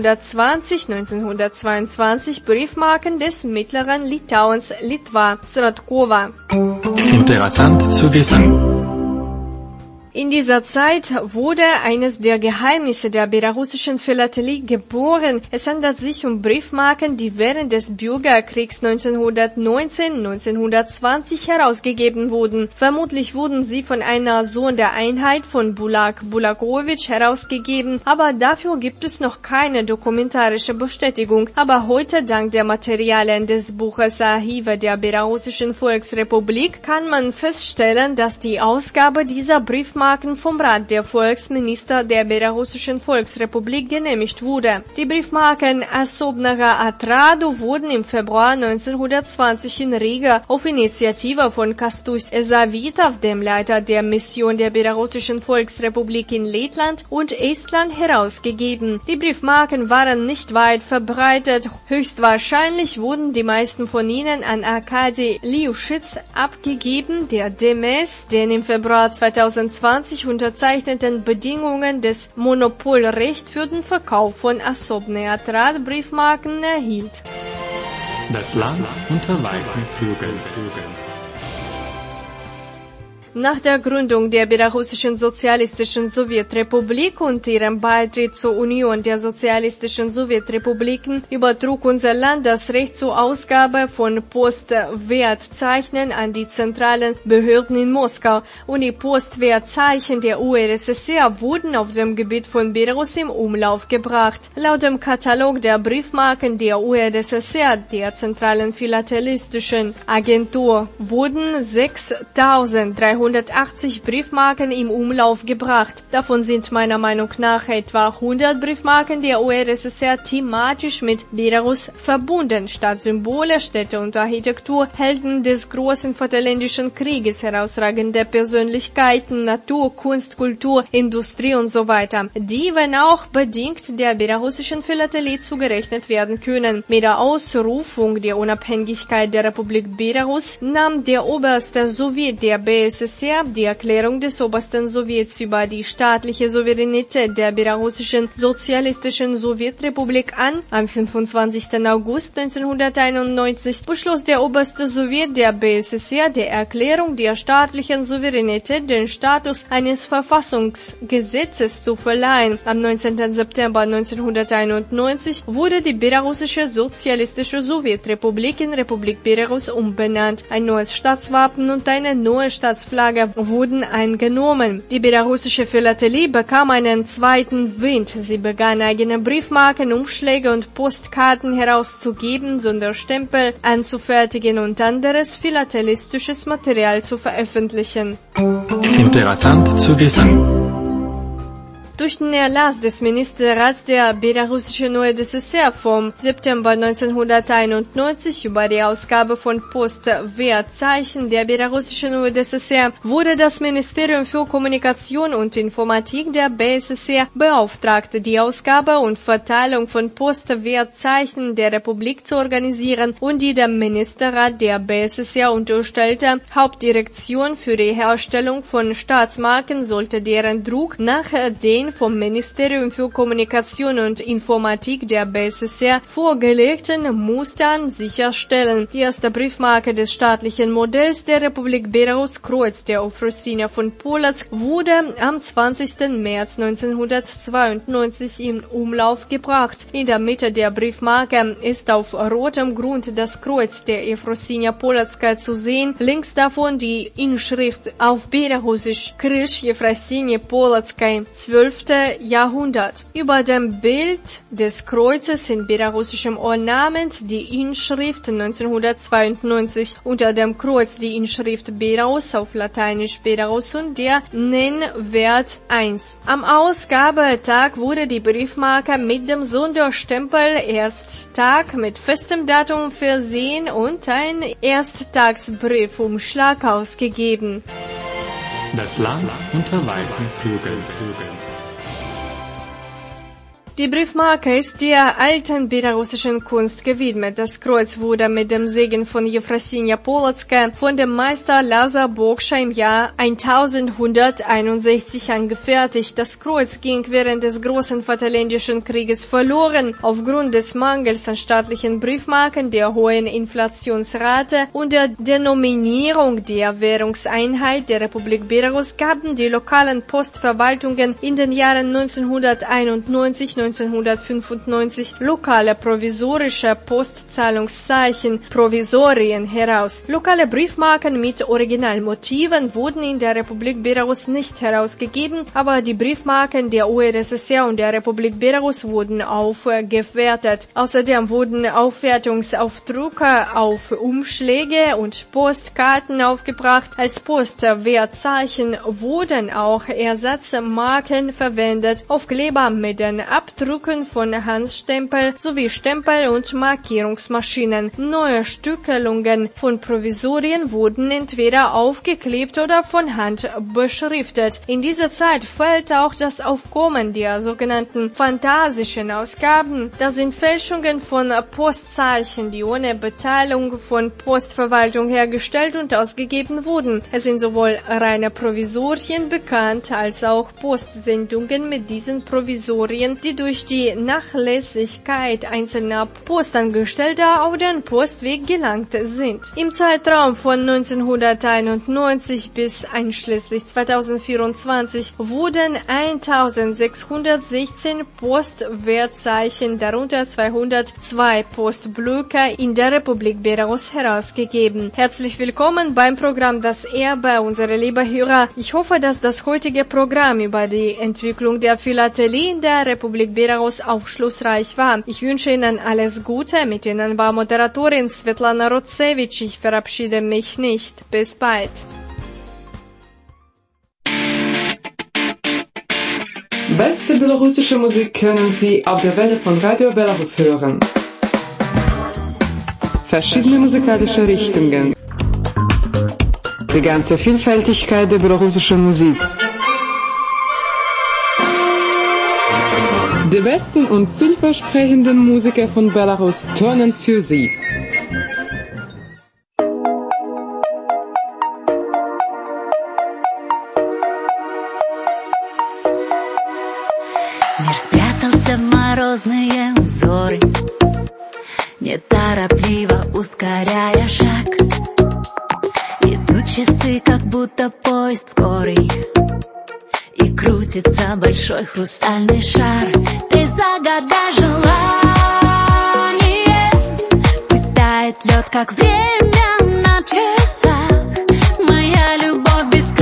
1920-1922 Briefmarken des mittleren Litauens Litva, Stratkova. Interessant zu wissen. In dieser Zeit wurde eines der Geheimnisse der belarussischen Philatelie geboren. Es handelt sich um Briefmarken, die während des Bürgerkriegs 1919-1920 herausgegeben wurden. Vermutlich wurden sie von einer Sondereinheit von Bulak Bulakowitsch herausgegeben, aber dafür gibt es noch keine dokumentarische Bestätigung. Aber heute, dank der Materialien des Buches Archive der Belarussischen Volksrepublik, kann man feststellen, dass die Ausgabe dieser Briefmarken vom Rat der Volksminister der Belarussischen Volksrepublik genehmigt wurde. Die Briefmarken Assobnega Atradu wurden im Februar 1920 in Riga auf Initiative von Kastus Savitov, dem Leiter der Mission der Belarussischen Volksrepublik in Lettland und Estland, herausgegeben. Die Briefmarken waren nicht weit verbreitet. Höchstwahrscheinlich wurden die meisten von ihnen an Arkadi Liuschitz abgegeben, der gemäß den im Februar 2020 unterzeichneten Bedingungen des Monopolrechts für den Verkauf von Assobne Atrad Briefmarken erhielt. Das Land unter weißen Flügeln. Nach der Gründung der Belarussischen Sozialistischen Sowjetrepublik und ihrem Beitritt zur Union der Sozialistischen Sowjetrepubliken übertrug unser Land das Recht zur Ausgabe von Postwertzeichen an die zentralen Behörden in Moskau und die Postwertzeichen der URSSR wurden auf dem Gebiet von Belarus im Umlauf gebracht. Laut dem Katalog der Briefmarken der URSSR, der Zentralen Philatelistischen Agentur, wurden 6.380 Briefmarken im Umlauf gebracht. Davon sind meiner Meinung nach etwa 100 Briefmarken der URSSR thematisch mit Belarus verbunden. Statt Symbole, Städte und Architektur, Helden des großen Vaterländischen Krieges, herausragende Persönlichkeiten, Natur, Kunst, Kultur, Industrie und so weiter, die, wenn auch bedingt, der belarussischen Philatelie zugerechnet werden können. Mit der Ausrufung der Unabhängigkeit der Republik Belarus nahm der oberste Sowjet der BSSR die Erklärung des obersten Sowjets über die staatliche Souveränität der Belarussischen Sozialistischen Sowjetrepublik an. Am 25. August 1991 beschloss der oberste Sowjet der BSSR der Erklärung der staatlichen Souveränität den Status eines Verfassungsgesetzes zu verleihen. Am 19. September 1991 wurde die Belarussische Sozialistische Sowjetrepublik in Republik Belarus umbenannt. Ein neues Staatswappen und eine neue Staatsflagge Flagge wurden eingenommen. Die belarussische Philatelie bekam einen zweiten Wind. Sie begann eigene Briefmarken, Umschläge und Postkarten herauszugeben, Sonderstempel anzufertigen und anderes philatelistisches Material zu veröffentlichen. Interessant zu wissen. Durch den Erlass des Ministerrats der belarussischen UdSSR vom September 1991 über die Ausgabe von Postwertzeichen der belarussischen UdSSR wurde das Ministerium für Kommunikation und Informatik der BSSR beauftragt, die Ausgabe und Verteilung von Postwertzeichen der Republik zu organisieren und die dem Ministerrat der BSSR unterstellte Hauptdirektion für die Herstellung von Staatsmarken sollte deren Druck nach den vom Ministerium für Kommunikation und Informatik der BSSR vorgelegten Mustern sicherstellen. Die erste Briefmarke des staatlichen Modells der Republik Belarus, Kreuz der Ewfrosynia von Polotsk, wurde am 20. März 1992 in Umlauf gebracht. In der Mitte der Briefmarke ist auf rotem Grund das Kreuz der Ewfrosynia Polotska zu sehen, links davon die Inschrift auf Belarusisch Kryż Ewfrosyni Polotskiej 12. Jahrhundert. Über dem Bild des Kreuzes in belarussischem Ornament die Inschrift 1992, unter dem Kreuz die Inschrift Belarus auf Lateinisch Belarus und der Nennwert 1. Am Ausgabetag wurde die Briefmarke mit dem Sonderstempel Ersttag mit festem Datum versehen und ein Ersttagsbriefumschlag ausgegeben. Das Land unter weißen Flügeln. Die Briefmarke ist der alten belarussischen Kunst gewidmet. Das Kreuz wurde mit dem Segen von Ewfrosynia Polotska von dem Meister Lazar Bogscha im Jahr 1161 angefertigt. Das Kreuz ging während des Großen Vaterländischen Krieges verloren. Aufgrund des Mangels an staatlichen Briefmarken, der hohen Inflationsrate und der Denominierung der Währungseinheit der Republik Belarus gaben die lokalen Postverwaltungen in den Jahren 1995 lokale provisorische Postzahlungszeichen, Provisorien heraus. Lokale Briefmarken mit Originalmotiven wurden in der Republik Belarus nicht herausgegeben, aber die Briefmarken der UdSSR und der Republik Belarus wurden aufgewertet. Außerdem wurden Aufwertungsaufdrucke auf Umschläge und Postkarten aufgebracht. Als Postwertzeichen wurden auch Ersatzmarken verwendet, Aufkleber mit den Abdrucken von Handstempel sowie Stempel und Markierungsmaschinen. Neue Stückelungen von Provisorien wurden entweder aufgeklebt oder von Hand beschriftet. In dieser Zeit fällt auch das Aufkommen der sogenannten phantasischen Ausgaben. Das sind Fälschungen von Postzeichen, die ohne Beteiligung von Postverwaltung hergestellt und ausgegeben wurden. Es sind sowohl reine Provisorien bekannt, als auch Postsendungen mit diesen Provisorien, die durch die Nachlässigkeit einzelner Postangestellter auf den Postweg gelangt sind. Im Zeitraum von 1991 bis einschließlich 2024 wurden 1616 Postwertzeichen, darunter 202 Postblöcke in der Republik Belarus herausgegeben. Herzlich willkommen beim Programm Das Erbe, unsere lieben Hörer. Ich hoffe, dass das heutige Programm über die Entwicklung der Philatelie in der Republik Belarus aufschlussreich war. Ich wünsche Ihnen alles Gute. Mit Ihnen war Moderatorin Svetlana Rotsevich. Ich verabschiede mich nicht. Bis bald. Beste belarussische Musik können Sie auf der Welle von Radio Belarus hören. Verschiedene musikalische Richtungen. Die ganze Vielfältigkeit der belarussischen Musik. Die besten und vielversprechenden Musiker von Belarus turnen für Sie. Мир спрятался в морозные узоры, неторопливо ускоряя шаг. Идут часы, как будто поезд скорый, и крутится большой хрустальный шар. Ты загадай желание, пусть тает лед, как время на часах. Моя любовь без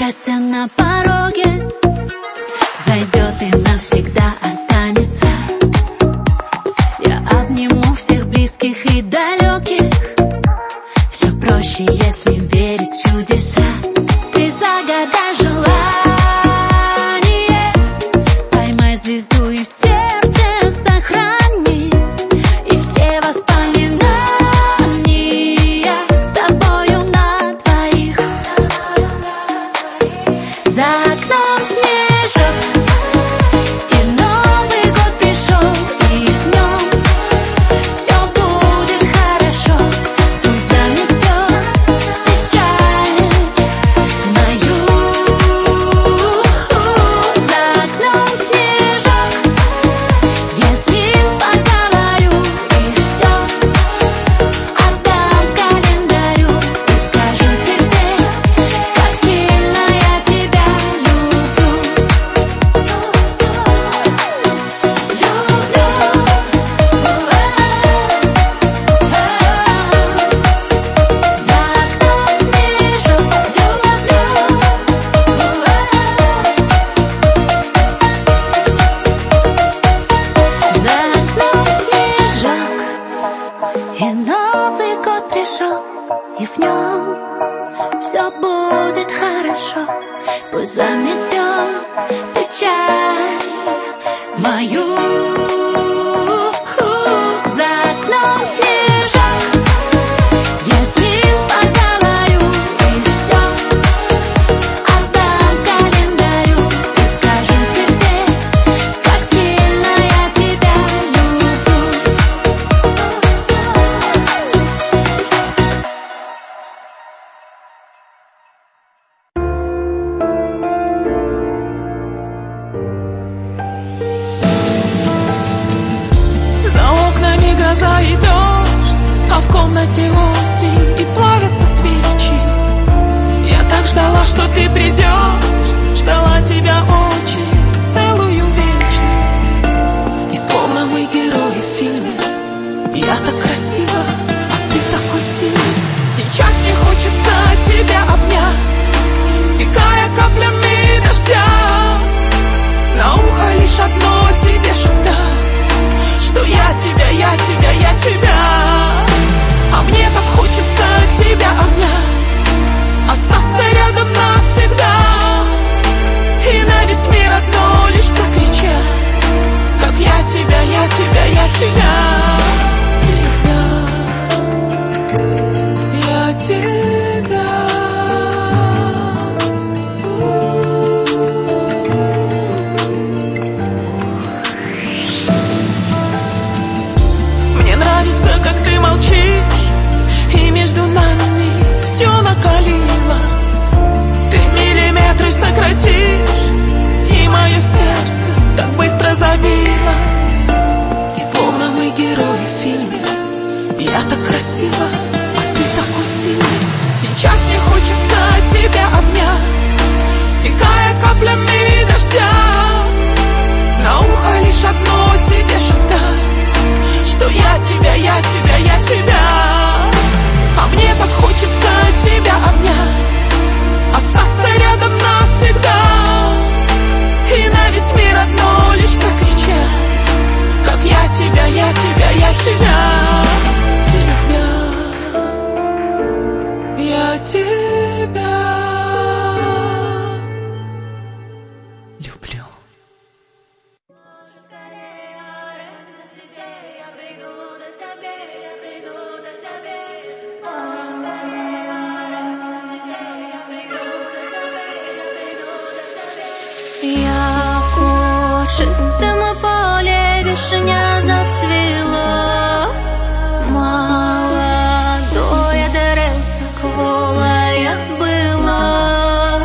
счастье на пороге, зайдет и навсегда останется. Я обниму всех близких и далеких. Все проще, если верить в чудеса. Ты загадай желание, поймай звезду и в сердце сохрани. И все воспоминания с тобою на двоих. За окном снежок, и Новый год пришел, и в нем все будет хорошо. Пусть заметет печаль мою. За окном снежок, я с ним поговорю и все отдам календарю. И скажу тебе, как сильно я тебя люблю. За окном снежок, за окном снежок, и Новый год пришел, и в нем все будет хорошо. Пусть заметет печаль мою. За окном снежок, я с ним поговорю и все отдам календарю. И скажу тебе, как сильно я тебя люблю. За окнами гроза и дождь, а в комнате осень, и плавятся свечи. Я так ждала, что ты придешь, ждала тебя очень, целую вечность. И словно мы герои в фильме, я так красива, а ты такой сильный. Сейчас мне хочется тебя обнять, стекая каплями дождя. На ухо лишь одно тебе шептать, что я тебя, я тебя, я тебя. А мне так хочется тебя обнять, остаться рядом навсегда. И на весь мир одно лишь прокричать, как я тебя, я тебя, я тебя. Тебя, я тебя. Мне нравится, как ты молчишь, и между нами все накалилось. Ты миллиметры сократишь, и мое сердце так быстро забилось. И словно мы герои в фильме, я так красива, а ты такой сильный. Сейчас мне хочется тебя обнять, стекая каплями дождя. На ухо лишь одно тебе шептать, что я тебя, я тебя, я тебя. А мне так хочется тебя обнять, остаться рядом навсегда. И на весь мир одно лишь прокричать, как я тебя, я тебя, я тебя. Тебя, я тебя люблю. Я в чистом поле вишня зацвела, молодое деревце кволая была.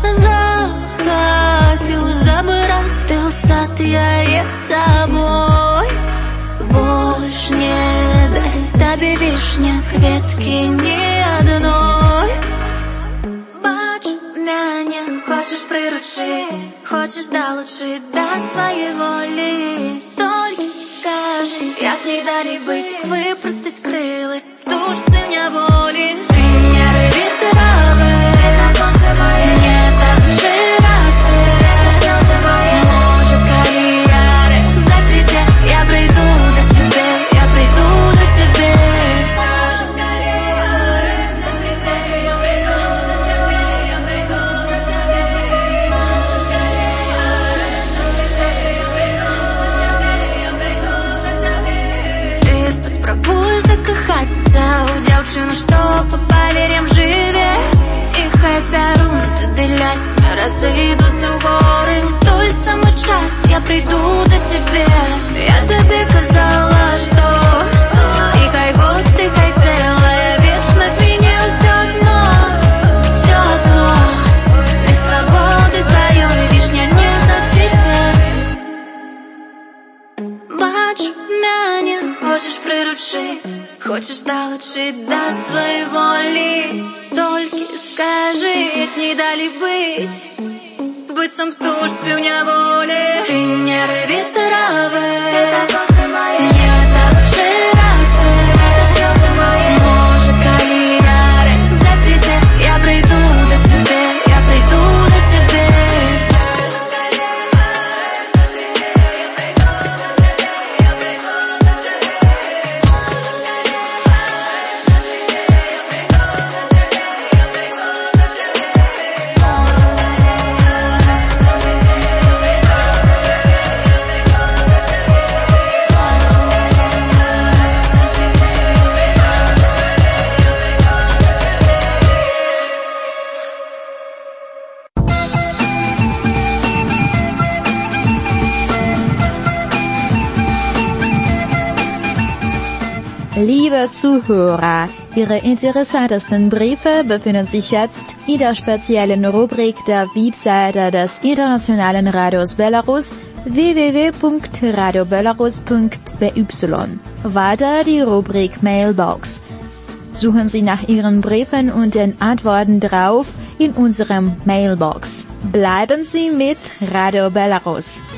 Захотел забрать ты у сад я с собой, больше не даст тебе вишня кветки ни одной. Бач, меня хочешь приручить, хочешь долучить до своей воли. Только скажи, як не дали быть, выпростать крылы, тушься меня воли. Ты меня рыбит травы, не приду до тебя. Я тебе казала, что и хай год, и хай целая вечность, мне все одно, все одно. Без свободы своей вишня не зацвіте. Бачу, мяне хочеш приручить, хочеш долучить до своей воли. Только скажи, як не дали быть быццам птушцы ў няволі. Ты не рви травы, это косы мои, не отдавши расы, это слезы мои. Может, калі нарек зацвіте, я прийду до тебе, я прийду до тебе. Liebe Zuhörer, Ihre interessantesten Briefe befinden sich jetzt in der speziellen Rubrik der Webseite des Internationalen Radios Belarus www.radiobelarus.by. Weiter die Rubrik Mailbox. Suchen Sie nach Ihren Briefen und den Antworten drauf in unserem Mailbox. Bleiben Sie mit Radio Belarus.